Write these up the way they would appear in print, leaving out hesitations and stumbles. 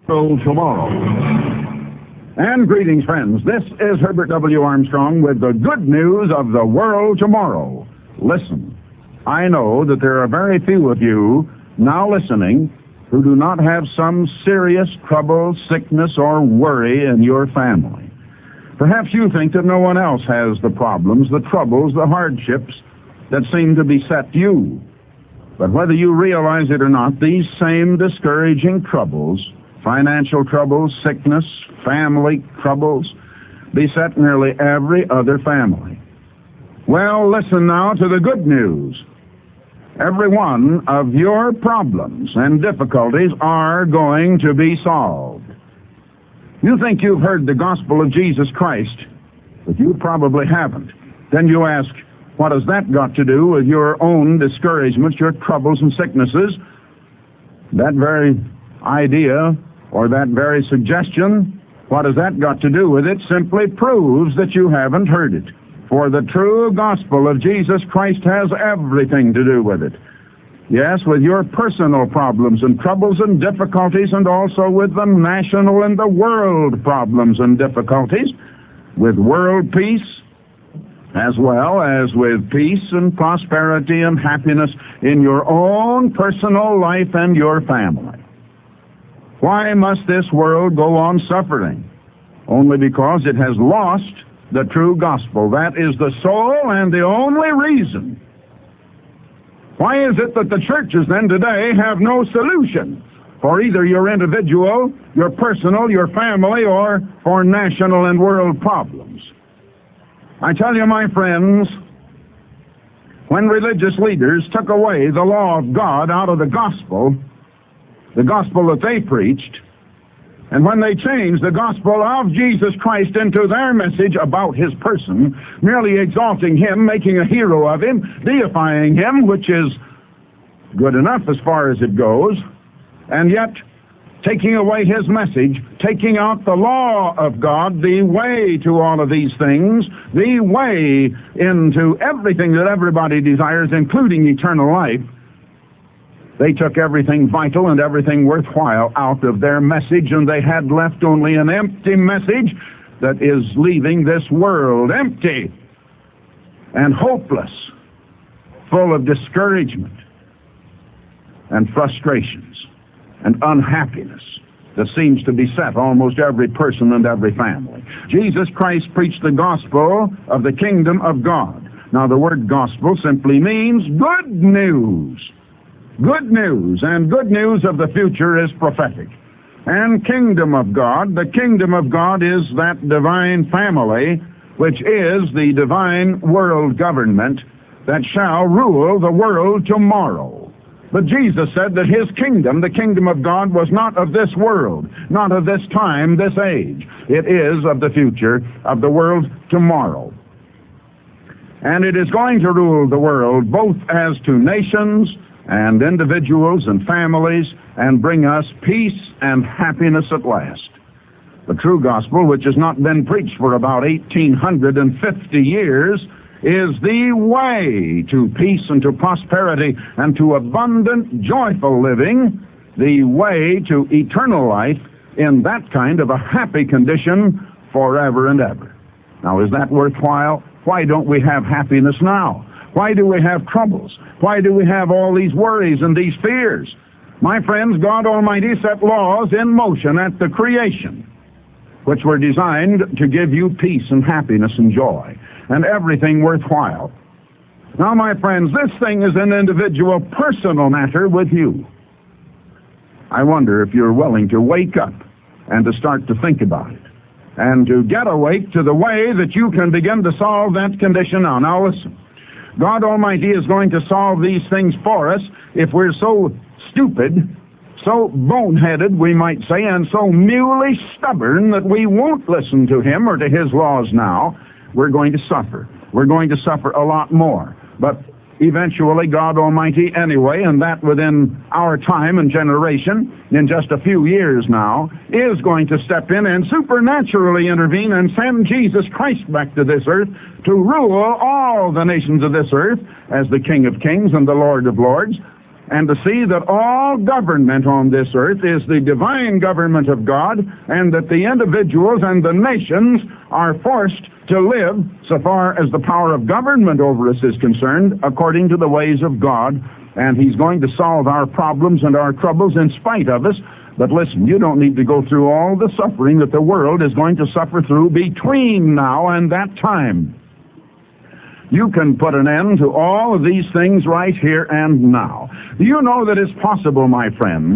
Tomorrow. And greetings, friends. This is Herbert W. Armstrong with the good news of the world tomorrow. Listen, I know that there are very few of you now listening who do not have some serious trouble, sickness, or worry in your family. Perhaps you think that no one else has the problems, the troubles, the hardships that seem to beset you. But whether you realize it or not, these same discouraging troubles, financial troubles, sickness, family troubles, beset nearly every other family. Well, listen now to the good news. Every one of your problems and difficulties are going to be solved. You think you've heard the gospel of Jesus Christ, but you probably haven't. Then you ask, what has that got to do with your own discouragements, your troubles and sicknesses? That very idea or that very suggestion, what has that got to do with it, simply proves that you haven't heard it. For the true gospel of Jesus Christ has everything to do with it. Yes, with your personal problems and troubles and difficulties, and also with the national and the world problems and difficulties, with world peace, as well as with peace and prosperity and happiness in your own personal life and your family. Why must this world go on suffering? Only because it has lost the true gospel. That is the sole and the only reason. Why is it that the churches then today have no solution for either your individual, your personal, your family, or for national and world problems? I tell you, my friends, when religious leaders took away the law of God out of the gospel that they preached, and when they changed the gospel of Jesus Christ into their message about his person, merely exalting him, making a hero of him, deifying him, which is good enough as far as it goes, and yet taking away his message, taking out the law of God, the way to all of these things, the way into everything that everybody desires, including eternal life, they took everything vital and everything worthwhile out of their message, and they had left only an empty message that is leaving this world empty and hopeless, full of discouragement and frustrations and unhappiness that seems to beset almost every person and every family. Jesus Christ preached the gospel of the kingdom of God. Now, the word gospel simply means good news. Good news, and good news of the future is prophetic. And kingdom of God, the kingdom of God is that divine family, which is the divine world government that shall rule the world tomorrow. But Jesus said that his kingdom, the kingdom of God, was not of this world, not of this time, this age. It is of the future, of the world tomorrow. And it is going to rule the world both as to nations and individuals and families, and bring us peace and happiness at last. The true gospel, which has not been preached for about 1,850 years, is the way to peace and to prosperity and to abundant, joyful living, the way to eternal life in that kind of a happy condition forever and ever. Now, is that worthwhile? Why don't we have happiness now? Why do we have troubles? Why do we have all these worries and these fears? My friends, God Almighty set laws in motion at the creation, which were designed to give you peace and happiness and joy and everything worthwhile. Now, my friends, this thing is an individual, personal matter with you. I wonder if you're willing to wake up and to start to think about it and to get awake to the way that you can begin to solve that condition now. Now, listen. God Almighty is going to solve these things for us if we're so stupid, so boneheaded, we might say, and so muley stubborn that we won't listen to him or to his laws now. We're going to suffer. We're going to suffer a lot more. But eventually, God Almighty, anyway, and that within our time and generation, in just a few years now, is going to step in and supernaturally intervene and send Jesus Christ back to this earth to rule all the nations of this earth as the King of Kings and the Lord of Lords. and to see that all government on this earth is the divine government of God, and that the individuals and the nations are forced to live, so far as the power of government over us is concerned, according to the ways of God. And He's going to solve our problems and our troubles in spite of us. But listen, you don't need to go through all the suffering that the world is going to suffer through between now and that time. You can put an end to all of these things right here and now. Do you know that it's possible, my friends,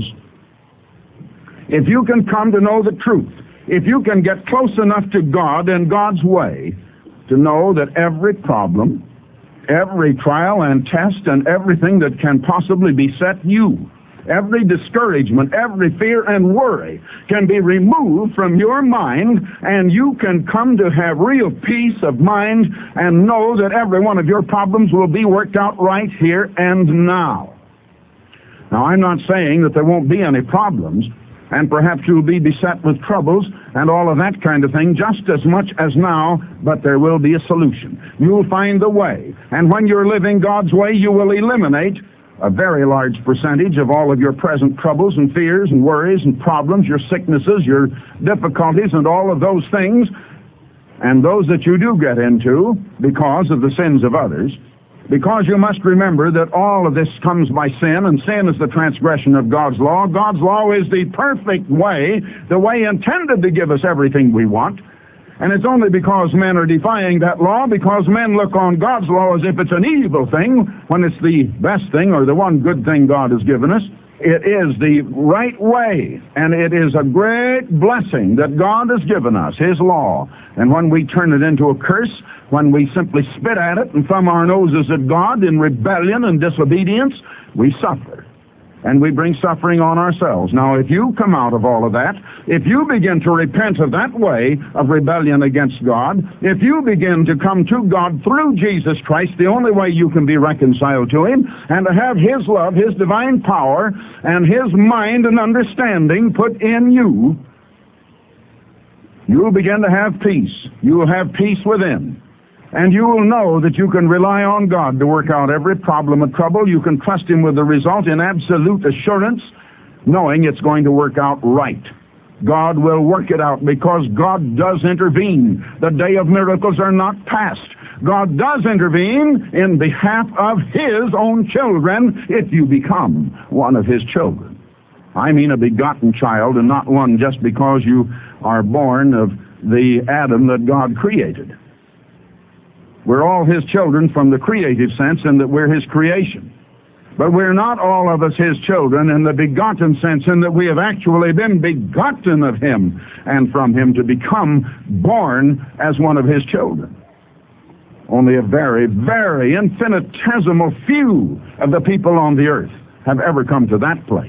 if you can come to know the truth, if you can get close enough to God and God's way to know that every problem, every trial and test and everything that can possibly beset you, every discouragement, every fear and worry can be removed from your mind, and you can come to have real peace of mind and know that every one of your problems will be worked out right here and now. Now, I'm not saying that there won't be any problems, and perhaps you'll be beset with troubles and all of that kind of thing just as much as now, but there will be a solution. You'll find the way, and when you're living God's way, you will eliminate a very large percentage of all of your present troubles and fears and worries and problems, your sicknesses, your difficulties, and all of those things, and those that you do get into because of the sins of others. Because you must remember that all of this comes by sin, and sin is the transgression of God's law. God's law is the perfect way, the way intended to give us everything we want. And it's only because men are defying that law, because men look on God's law as if it's an evil thing, when it's the best thing or the one good thing God has given us. It is the right way, and it is a great blessing that God has given us, His law. And when we turn it into a curse, when we simply spit at it and thumb our noses at God in rebellion and disobedience, we suffer. And we bring suffering on ourselves. Now, if you come out of all of that, if you begin to repent of that way of rebellion against God, if you begin to come to God through Jesus Christ, the only way you can be reconciled to Him, and to have His love, His divine power, and His mind and understanding put in you, you'll begin to have peace. You will have peace within. And you will know that you can rely on God to work out every problem and trouble. You can trust Him with the result in absolute assurance, knowing it's going to work out right. God will work it out because God does intervene. The day of miracles are not past. God does intervene in behalf of His own children if you become one of His children. I mean a begotten child, and not one just because you are born of the Adam that God created. We're all His children from the creative sense, in that we're His creation. But we're not all of us His children in the begotten sense, in that we have actually been begotten of Him and from Him to become born as one of His children. Only a very, very infinitesimal few of the people on the earth have ever come to that place.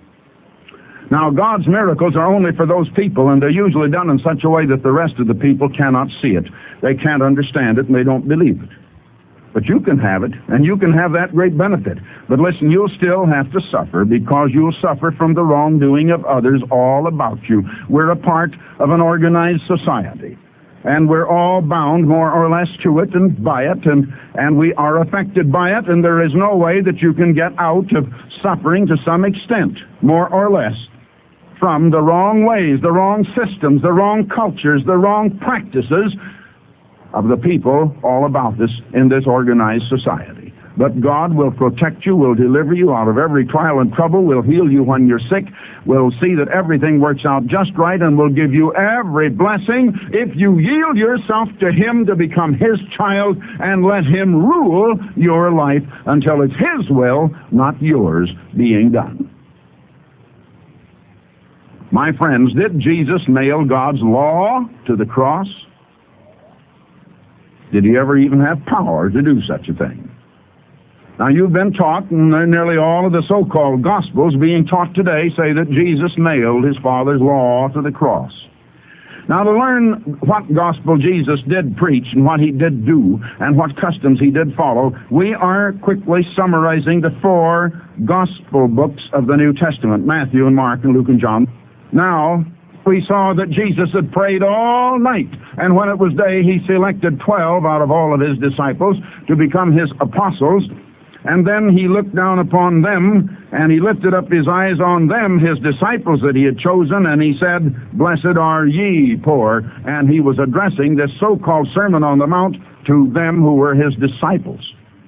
Now, God's miracles are only for those people, and they're usually done in such a way that the rest of the people cannot see it. They can't understand it, and they don't believe it. But you can have it, and you can have that great benefit. But listen, you'll still have to suffer, because you'll suffer from the wrongdoing of others all about you. We're a part of an organized society, and we're all bound more or less to it and by it, and we are affected by it, and there is no way that you can get out of suffering to some extent, more or less, from the wrong ways, the wrong systems, the wrong cultures, the wrong practices of the people all about us in this organized society. But God will protect you, will deliver you out of every trial and trouble, will heal you when you're sick, will see that everything works out just right, and will give you every blessing if you yield yourself to Him to become His child and let Him rule your life until it's His will, not yours, being done. My friends, did Jesus nail God's law to the cross? Did He ever even have power to do such a thing? Now, you've been taught, and nearly all of the so-called Gospels being taught today say that Jesus nailed His Father's law to the cross. Now, to learn what gospel Jesus did preach and what He did do and what customs He did follow, we are quickly summarizing the 4 gospel books of the New Testament, Matthew and Mark and Luke and John. Now, we saw that Jesus had prayed all night, and when it was day, He selected 12 out of all of His disciples to become His apostles, And then he looked down upon them, and he lifted up his eyes on them, his disciples that he had chosen, and he said, "Blessed are ye poor." And he was addressing this so-called Sermon on the Mount to them who were his disciples.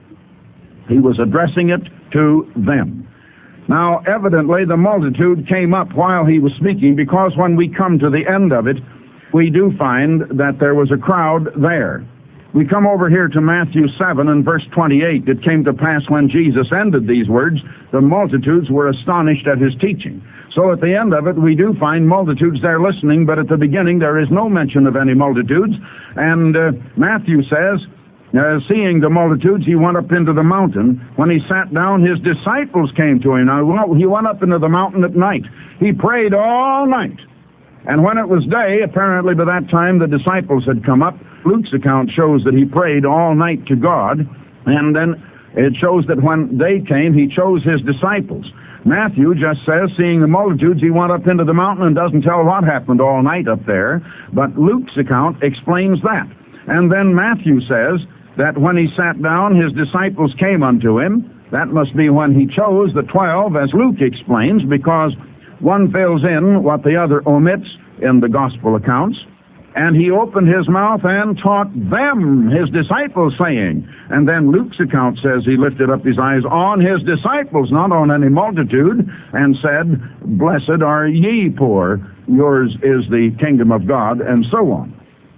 He was addressing it to them. Now, evidently, the multitude came up while he was speaking, because when we come to the end of it, we do find that there was a crowd there. We come over here to Matthew 7 and verse 28. It came to pass when Jesus ended these words, the multitudes were astonished at his teaching. So at the end of it, we do find multitudes there listening, but at the beginning there is no mention of any multitudes. And Matthew says, seeing the multitudes, he went up into the mountain. When he sat down, his disciples came to him. Now, he went up into the mountain at night. He prayed all night. And when it was day, apparently by that time the disciples had come up. Luke's account shows that he prayed all night to God, and then it shows that when day came, he chose his disciples. Matthew just says, seeing the multitudes, he went up into the mountain, and doesn't tell what happened all night up there, but Luke's account explains that. And then Matthew says that when he sat down, his disciples came unto him. That must be when he chose the 12, as Luke explains, because one fills in what the other omits in the gospel accounts. And he opened his mouth and taught them, his disciples, saying. And then Luke's account says he lifted up his eyes on his disciples, not on any multitude, and said, "Blessed are ye poor, yours is the kingdom of God," and so on.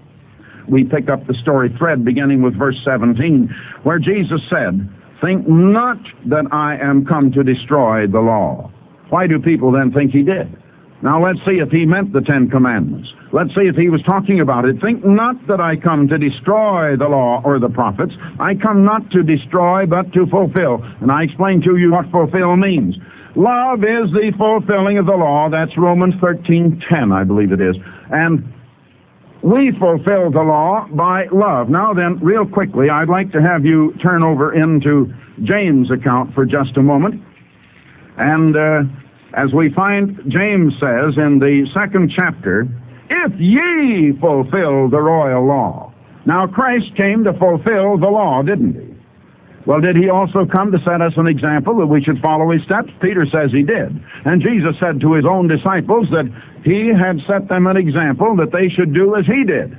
We pick up the story thread beginning with verse 17, where Jesus said, "Think not that I am come to destroy the law." Why do people then think he did? Now let's see if he meant the 10 Commandments. Let's see if he was talking about it. "Think not that I come to destroy the law or the prophets. I come not to destroy, but to fulfill." And I explained to you what fulfill means. Love is the fulfilling of the law. That's Romans 13:10, I believe it is. And we fulfill the law by love. Now then, real quickly, I'd like to have you turn over into James' account for just a moment. And as we find, James says in the 2nd chapter, "If ye fulfill the royal law." Now, Christ came to fulfill the law, didn't he? Well, did he also come to set us an example that we should follow his steps? Peter says he did. And Jesus said to his own disciples that he had set them an example that they should do as he did.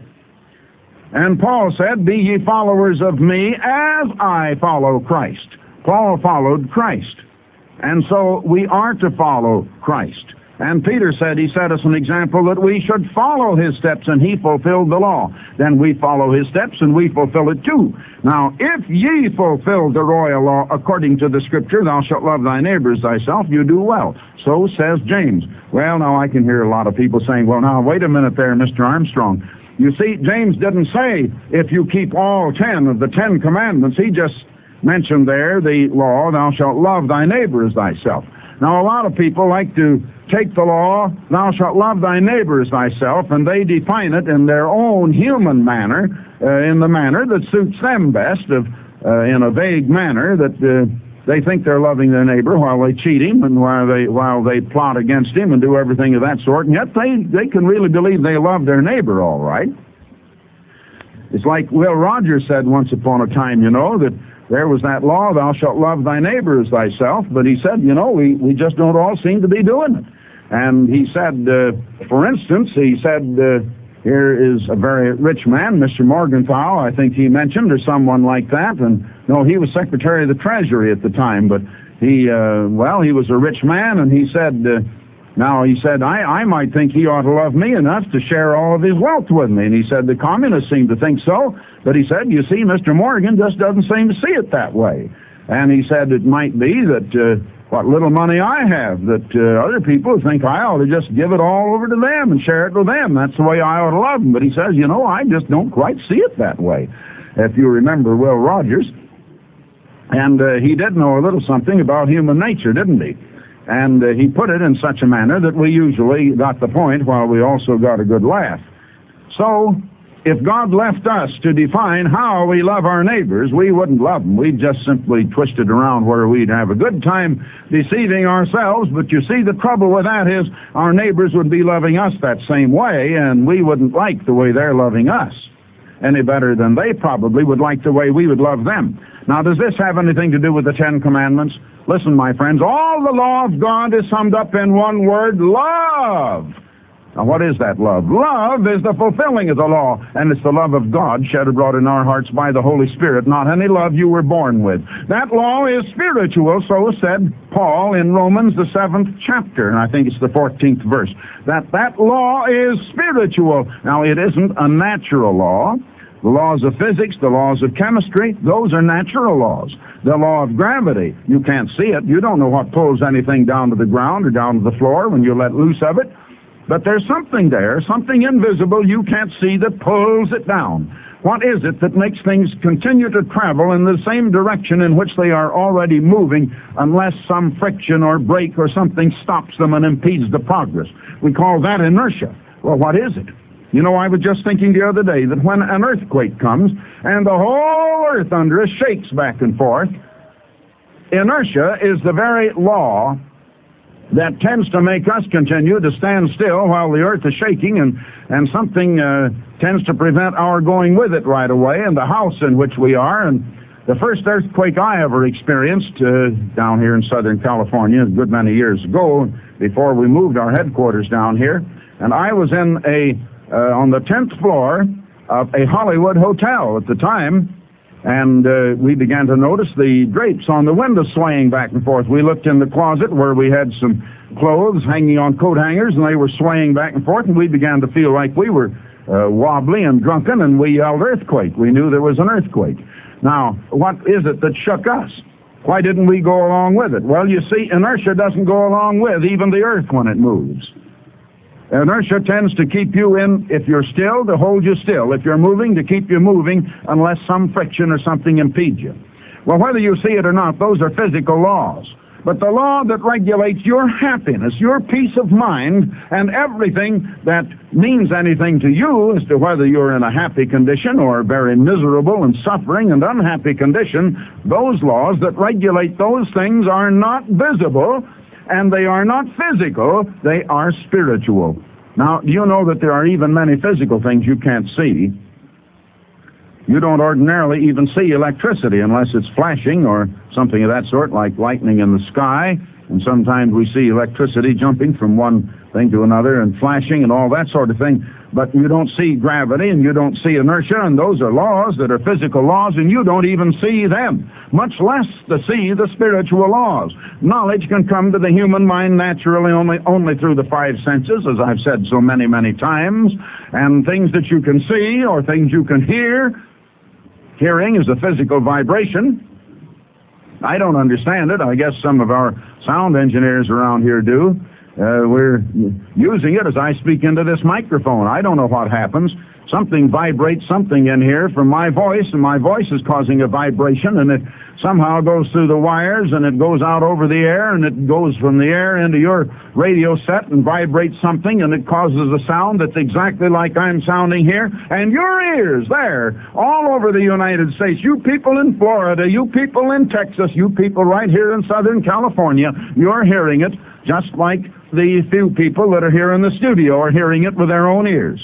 And Paul said, "Be ye followers of me as I follow Christ." Paul followed Christ. And so we are to follow Christ. And Peter said he set us an example that we should follow his steps, and he fulfilled the law. Then we follow his steps, and we fulfill it too. Now, if ye fulfill the royal law according to the Scripture, "Thou shalt love thy neighbor as thyself," you do well. So says James. Well, now I can hear a lot of people saying, "Well, now, wait a minute there, Mr. Armstrong. You see, James didn't say, if you keep all 10 of the 10 Commandments. He just mentioned there the law, "Thou shalt love thy neighbor as thyself." Now, a lot of people like to take the law, "Thou shalt love thy neighbor as thyself," and they define it in their own human manner, in the manner that suits them best, in a vague manner that they think they're loving their neighbor while they cheat him and while they plot against him and do everything of that sort, and yet they can really believe they love their neighbor all right. It's like Will Rogers said once upon a time, that there was that law, "Thou shalt love thy neighbor as thyself," but he said, we just don't all seem to be doing it. And he said, for instance, here is a very rich man, Mr. Morgenthau, I think he mentioned, or someone like that, and no, he was Secretary of the Treasury at the time, but he was a rich man, and he said, I might think he ought to love me enough to share all of his wealth with me. And he said, the communists seem to think so. But he said, you see, Mr. Morgan just doesn't seem to see it that way. And he said it might be that what little money I have, that other people think I ought to just give it all over to them and share it with them. That's the way I ought to love them. But he says, I just don't quite see it that way. If you remember Will Rogers. And he did know a little something about human nature, didn't he? And he put it in such a manner that we usually got the point while we also got a good laugh. So, if God left us to define how we love our neighbors, we wouldn't love them. We'd just simply twist it around where we'd have a good time deceiving ourselves. But you see, the trouble with that is our neighbors would be loving us that same way, and we wouldn't like the way they're loving us. any better than they probably would like the way we would love them. Now, does this have anything to do with the Ten Commandments? Listen, my friends, all the law of God is summed up in one word: love. Now, what is that love? Love is the fulfilling of the law, and it's the love of God shed abroad in our hearts by the Holy Spirit, not any love you were born with. That law is spiritual, so said Paul in Romans, the 7th chapter, and I think it's the 14th verse, that law is spiritual. Now, it isn't a natural law. The laws of physics, the laws of chemistry, those are natural laws. The law of gravity, you can't see it. You don't know what pulls anything down to the ground or down to the floor when you let loose of it. But there's something there, something invisible you can't see that pulls it down. What is it that makes things continue to travel in the same direction in which they are already moving unless some friction or break or something stops them and impedes the progress? We call that inertia. Well, what is it? You know, I was just thinking the other day that when an earthquake comes and the whole earth under us shakes back and forth, inertia is the very law that tends to make us continue to stand still while the earth is shaking, and something tends to prevent our going with it right away, and the house in which we are. And the first earthquake I ever experienced down here in Southern California a good many years ago, before we moved our headquarters down here, and I was in on the 10th floor of a Hollywood hotel at the time, and we began to notice the drapes on the window swaying back and forth. We looked in the closet where we had some clothes hanging on coat hangers, and they were swaying back and forth, and we began to feel like we were wobbly and drunken, and we yelled earthquake. We knew there was an earthquake. Now, what is it that shook us? Why didn't we go along with it? Well, you see, inertia doesn't go along with even the earth when it moves. Inertia tends to keep you in, if you're still, to hold you still. If you're moving, to keep you moving unless some friction or something impedes you. Well, whether you see it or not, those are physical laws. But the law that regulates your happiness, your peace of mind, and everything that means anything to you as to whether you're in a happy condition or very miserable and suffering and unhappy condition, those laws that regulate those things are not visible, and they are not physical, they are spiritual. Now, do you know that there are even many physical things you can't see? You don't ordinarily even see electricity unless it's flashing or something of that sort, like lightning in the sky. And sometimes we see electricity jumping from one thing to another and flashing and all that sort of thing. But you don't see gravity and you don't see inertia, and those are laws that are physical laws, and you don't even see them, much less to see the spiritual laws. Knowledge can come to the human mind naturally only through the five senses, as I've said so many, many times, and things that you can see or things you can hear. Hearing is a physical vibration. I don't understand it. I guess some of our sound engineers around here do. We're using it as I speak into this microphone. I don't know what happens. Something vibrates something in here from my voice, and my voice is causing a vibration, and it somehow goes through the wires, and it goes out over the air, and it goes from the air into your radio set and vibrates something, and it causes a sound that's exactly like I'm sounding here. And your ears there, all over the United States, you people in Florida, you people in Texas, you people right here in Southern California, you're hearing it just like the few people that are here in the studio are hearing it with their own ears.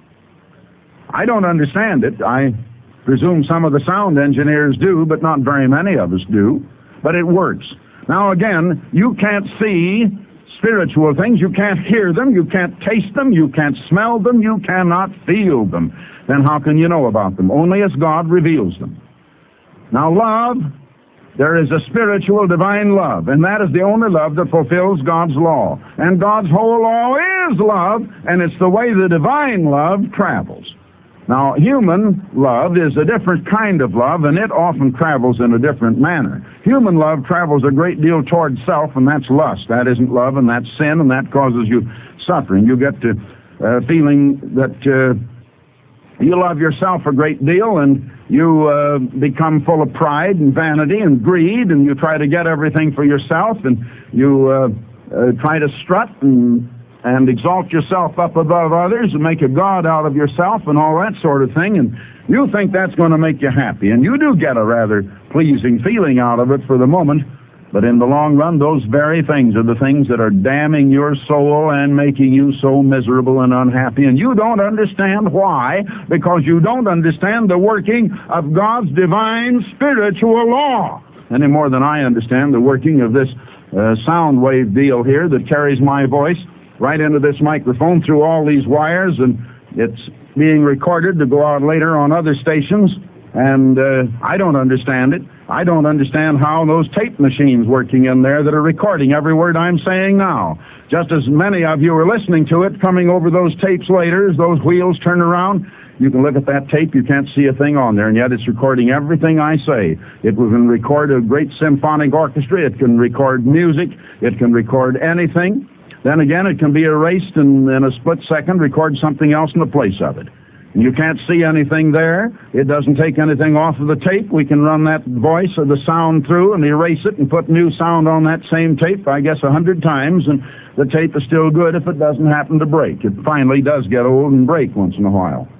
I don't understand it. I presume some of the sound engineers do, but not very many of us do. But it works. Now again, you can't see spiritual things. You can't hear them. You can't taste them. You can't smell them. You cannot feel them. Then how can you know about them? Only as God reveals them. Now love, there is a spiritual divine love, and that is the only love that fulfills God's law. And God's whole law is love, and it's the way the divine love travels. Now, human love is a different kind of love, and it often travels in a different manner. Human love travels a great deal toward self, and that's lust. That isn't love, and that's sin, and that causes you suffering. You get to feeling that you love yourself a great deal, and you become full of pride and vanity and greed, and you try to get everything for yourself, and you try to strut and exalt yourself up above others and make a god out of yourself and all that sort of thing, and you think that's going to make you happy, and you do get a rather pleasing feeling out of it for the moment, But in the long run, those very things are the things that are damning your soul and making you so miserable and unhappy. And you don't understand why, because you don't understand the working of God's divine spiritual law any more than I understand the working of this sound wave deal here that carries my voice right into this microphone through all these wires, and it's being recorded to go out later on other stations. And I don't understand it. I don't understand how those tape machines working in there that are recording every word I'm saying now. Just as many of you are listening to it, coming over those tapes later, as those wheels turn around, you can look at that tape, you can't see a thing on there, and yet it's recording everything I say. It can record a great symphonic orchestra, it can record music, it can record anything. Then again, it can be erased and in a split second record something else in the place of it. You can't see anything there. It doesn't take anything off of the tape. We can run that voice or the sound through and erase it and put new sound on that same tape, I guess 100 times, and the tape is still good if it doesn't happen to break. It finally does get old and break once in a while.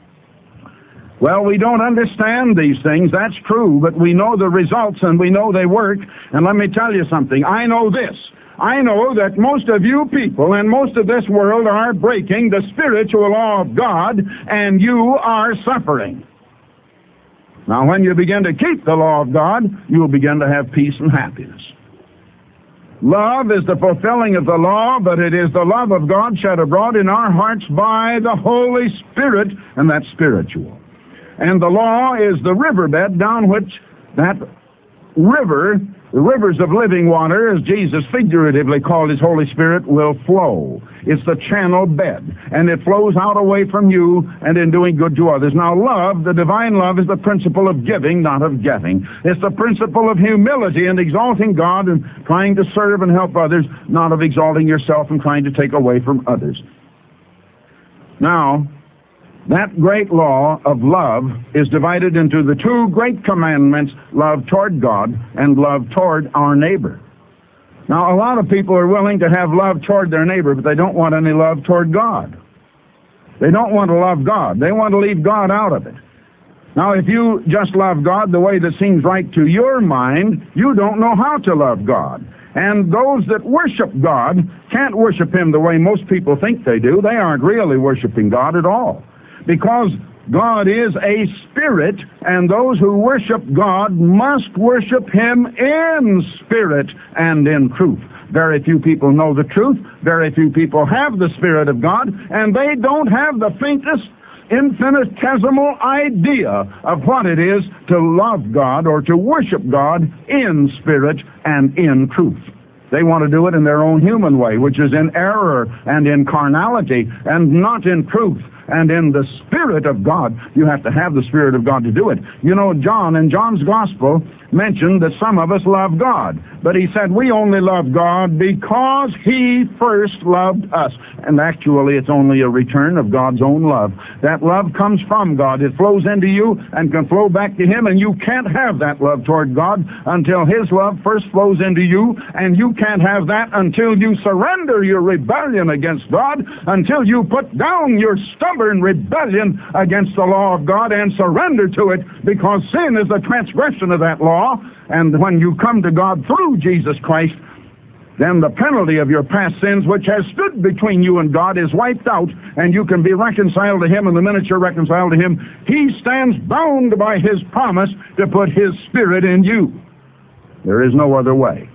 Well, we don't understand these things, that's true, but we know the results and we know they work. And let me tell you something. I know this. I know that most of you people and most of this world are breaking the spiritual law of God, and you are suffering. Now, when you begin to keep the law of God, you'll begin to have peace and happiness. Love is the fulfilling of the law, but it is the love of God shed abroad in our hearts by the Holy Spirit, and that's spiritual. And the law is the riverbed down which that river, the rivers of living water, as Jesus figuratively called His Holy Spirit, will flow. It's the channel bed, and it flows out away from you and in doing good to others. Now, love, the divine love, is the principle of giving, not of getting. It's the principle of humility and exalting God and trying to serve and help others, not of exalting yourself and trying to take away from others. Now, that great law of love is divided into the two great commandments, love toward God and love toward our neighbor. Now, a lot of people are willing to have love toward their neighbor, but they don't want any love toward God. They don't want to love God. They want to leave God out of it. Now, if you just love God the way that seems right to your mind, you don't know how to love God. And those that worship God can't worship Him the way most people think they do. They aren't really worshiping God at all. Because God is a spirit, and those who worship God must worship Him in spirit and in truth. Very few people know the truth. Very few people have the Spirit of God, and they don't have the faintest infinitesimal idea of what it is to love God or to worship God in spirit and in truth. They want to do it in their own human way, which is in error and in carnality and not in truth and in the Spirit of God. You have to have the Spirit of God to do it. You know, John, in John's Gospel, mentioned that some of us love God. But he said we only love God because He first loved us. And actually, it's only a return of God's own love. That love comes from God. It flows into you and can flow back to Him, and you can't have that love toward God until His love first flows into you, and you can't have that until you surrender your rebellion against God, until you put down your stubborn rebellion against the law of God and surrender to it, because sin is the transgression of that law. And when you come to God through Jesus Christ, then the penalty of your past sins, which has stood between you and God, is wiped out, and you can be reconciled to Him. And the minute you're reconciled to Him, He stands bound by His promise to put His Spirit in you. There is no other way.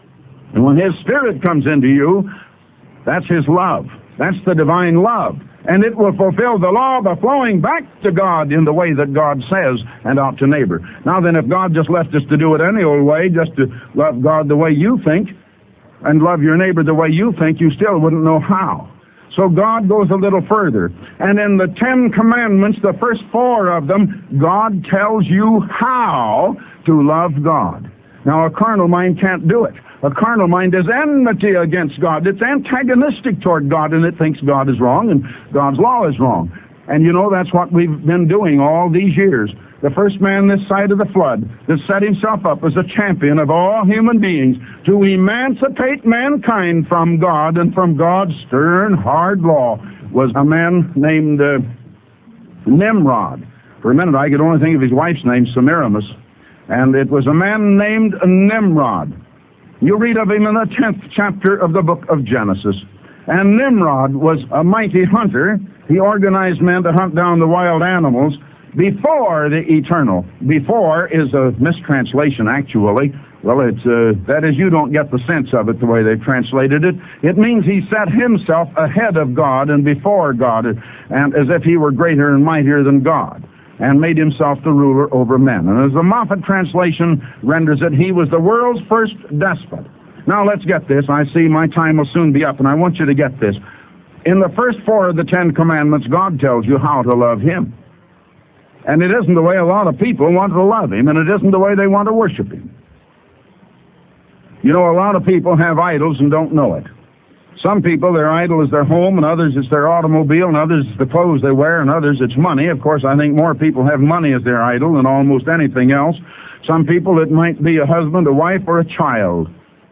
And when His Spirit comes into you, that's His love. That's the divine love. And it will fulfill the law by flowing back to God in the way that God says and out to neighbor. Now then, if God just left us to do it any old way, just to love God the way you think and love your neighbor the way you think, you still wouldn't know how. So God goes a little further. And in the 10 Commandments, the first 4 of them, God tells you how to love God. Now, a carnal mind can't do it. A carnal mind is enmity against God. It's antagonistic toward God, and it thinks God is wrong and God's law is wrong. And you know, that's what we've been doing all these years. The first man this side of the flood that set himself up as a champion of all human beings to emancipate mankind from God and from God's stern, hard law was a man named Nimrod. For a minute, I could only think of his wife's name, Semiramis. And it was a man named Nimrod. You read of him in the 10th chapter of the book of Genesis. And Nimrod was a mighty hunter. He organized men to hunt down the wild animals before the eternal. Before is a mistranslation, actually. Well, that is, you don't get the sense of it the way they've translated it. It means he set himself ahead of God and before God, and as if he were greater and mightier than God, and made himself the ruler over men. And as the Moffat translation renders it, he was the world's first despot. Now, let's get this. I see my time will soon be up, and I want you to get this. In the first 4 of the 10 commandments, God tells you how to love him. And it isn't the way a lot of people want to love him, and it isn't the way they want to worship him. You know, a lot of people have idols and don't know it. Some people, their idol is their home, and others it's their automobile, and others it's the clothes they wear, and others it's money. Of course, I think more people have money as their idol than almost anything else. Some people, it might be a husband, a wife, or a child.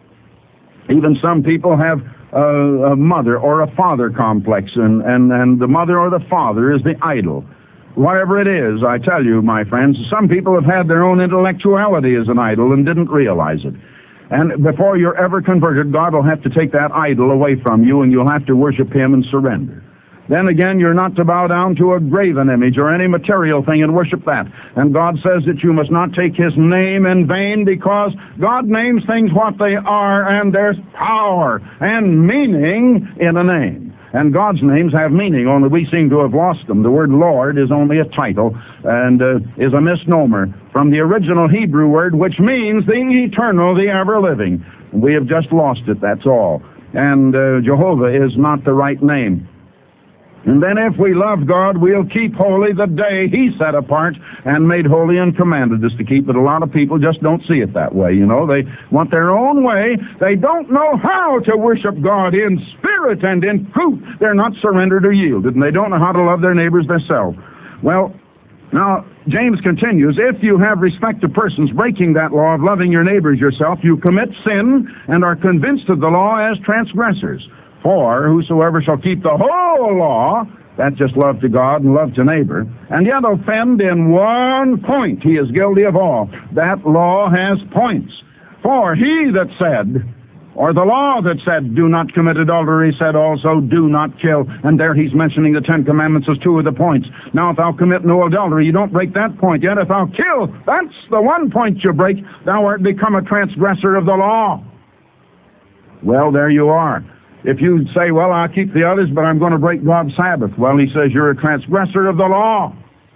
Even some people have a mother or a father complex, and the mother or the father is the idol. Whatever it is, I tell you, my friends, some people have had their own intellectuality as an idol and didn't realize it. And before you're ever converted, God will have to take that idol away from you, and you'll have to worship him and surrender. Then again, you're not to bow down to a graven image or any material thing and worship that. And God says that you must not take his name in vain, because God names things what they are, and there's power and meaning in a name. And God's names have meaning, only we seem to have lost them. The word Lord is only a title and is a misnomer from the original Hebrew word, which means the eternal, the ever-living. We have just lost it, that's all. And Jehovah is not the right name. And then if we love God, we'll keep holy the day he set apart and made holy and commanded us to keep. But a lot of people just don't see it that way, you know. They want their own way. They don't know how to worship God in spirit and in truth. They're not surrendered or yielded, and they don't know how to love their neighbors themselves. Well, now, James continues, if you have respect to persons breaking that law of loving your neighbors yourself, you commit sin and are convinced of the law as transgressors. For whosoever shall keep the whole law, that's just love to God and love to neighbor, and yet offend in one point, he is guilty of all. That law has points. For he that said, or the law that said, do not commit adultery, said also, do not kill. And there he's mentioning the 10 commandments as 2 of the points. Now, if thou commit no adultery, you don't break that point. Yet if thou kill, that's the one point you break. Thou art become a transgressor of the law. Well, there you are. If you say, well, I'll keep the others, but I'm going to break God's Sabbath, well, he says you're a transgressor of the law.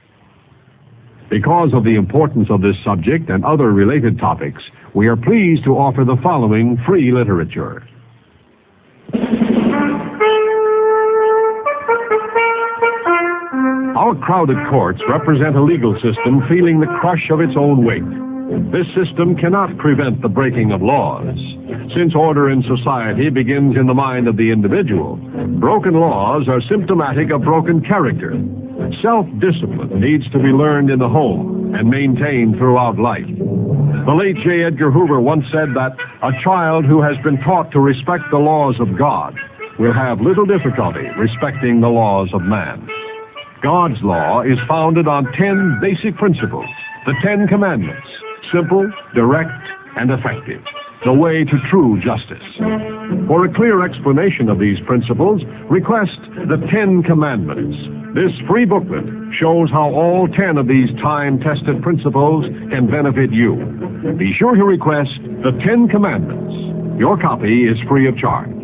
Because of the importance of this subject and other related topics, we are pleased to offer the following free literature. Our crowded courts represent a legal system feeling the crush of its own weight. This system cannot prevent the breaking of laws. Since order in society begins in the mind of the individual, broken laws are symptomatic of broken character. Self-discipline needs to be learned in the home and maintained throughout life. The late J. Edgar Hoover once said that a child who has been taught to respect the laws of God will have little difficulty respecting the laws of man. God's law is founded on 10 basic principles, the 10 commandments, simple, direct, and effective, the way to true justice. For a clear explanation of these principles, request the 10 Commandments. This free booklet shows how all 10 of these time-tested principles can benefit you. Be sure to request the 10 Commandments. Your copy is free of charge.